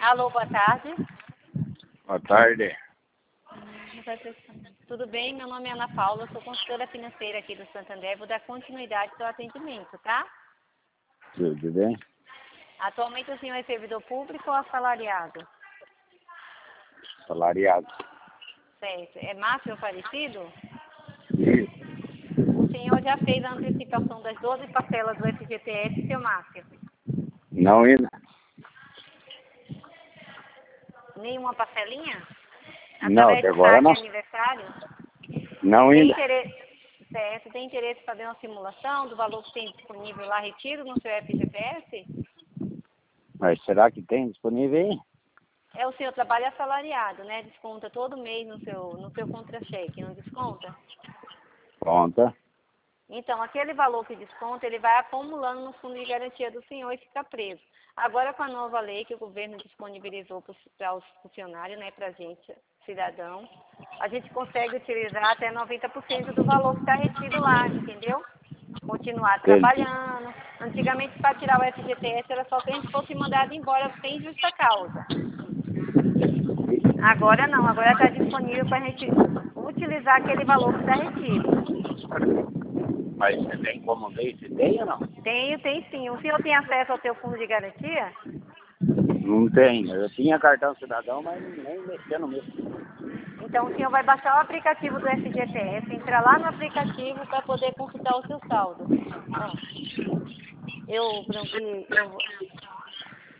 Alô, boa tarde. Boa tarde. Tudo bem? Meu nome é Ana Paula, sou consultora financeira aqui do Santander. Vou dar continuidade ao seu atendimento, tá? Tudo bem? Atualmente o senhor é servidor público ou assalariado? Salariado. Certo. É Márcio Aparecido? Isso. O senhor já fez a antecipação das 12 parcelas do FGTS, seu Márcio? Não ainda? Nenhuma parcelinha? Não, Através até do agora saque não. aniversário? Não Tem ainda. interesse, certo, tem interesse em fazer uma simulação do valor que tem disponível lá retiro no seu FGTS? Mas será que tem disponível aí? É, o senhor trabalha assalariado, né? Desconta todo mês no seu contra-cheque, não desconta? Conta. Então, aquele valor que desconta, ele vai acumulando no fundo de garantia do senhor e fica preso. Agora, com a nova lei que o governo disponibilizou para os funcionários, né, para a gente, cidadão, a gente consegue utilizar até 90% do valor que está retido lá, entendeu? Continuar Entendi. trabalhando. Antigamente, para tirar o FGTS, era só se a gente fosse mandado embora sem justa causa. Agora não, agora está disponível para a gente utilizar aquele valor que está retido. Mas você tem como ver se tem ou não? Tem sim. O senhor tem acesso ao seu fundo de garantia? Não tem. Eu tinha cartão cidadão, mas nem mexendo mesmo. Então o senhor vai baixar o aplicativo do FGTS, entrar lá no aplicativo para poder consultar o seu saldo. Ó,